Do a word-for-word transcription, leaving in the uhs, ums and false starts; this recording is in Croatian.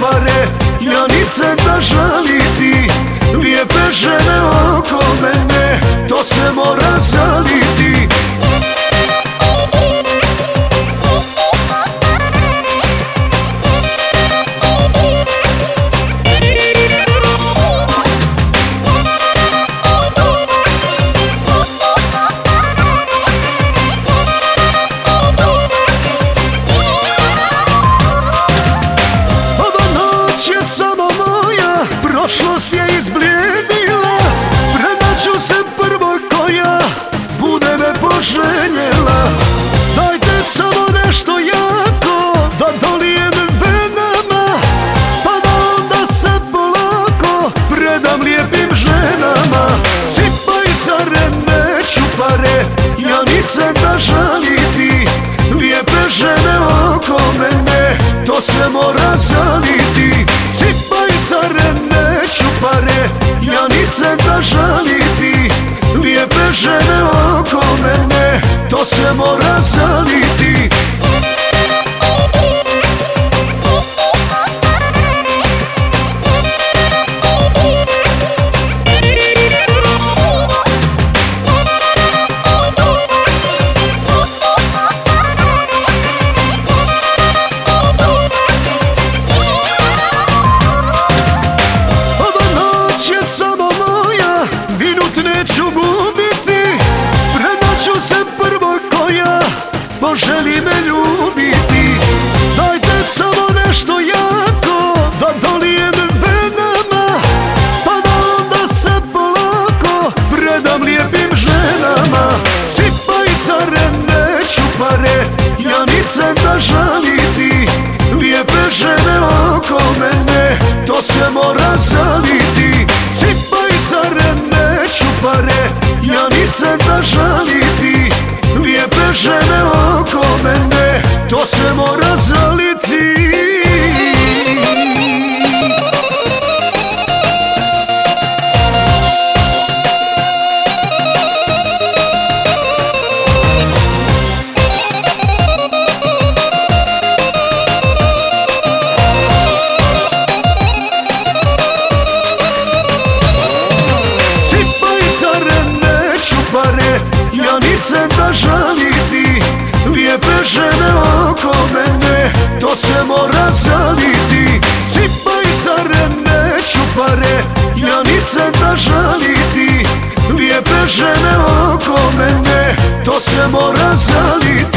čupare, Janice da žaliti. Lijepe žene oko mene, to se mora zaliti. Prošlost je izblijedila, predat ću se prvoj koja bude me poželjela. Dajte samo nešto jako da dolijem venama, pa da onda se polako predam lijepim ženama. Sipaj carene čupare, Janice da žaliti. Lijepe žene oko mene, to se mora zaliti. Sipaj carene čupare, Janice da žaliti. Lijepe žene oko mene, to se mora zaliti. Neću gubiti, predat ću se prvoj koja poželi me ljubiti. Dajte samo nešto jako da dolijem venama, pa da onda se polako predam lijepim ženama. Sipaj carene čupare, Janice da žaliti. Lijepe žene oko mene, to se mora zaliti. Sipaj carene čupare, Janice da žaliti. Lijepe žene oko mene, to se mora zaliti. Janice da žaliti. Lijepe žene oko mene, to se mora zaliti. Sipaj carene čupare, Janice da žaliti. Lijepe žene oko mene, to se mora zaliti.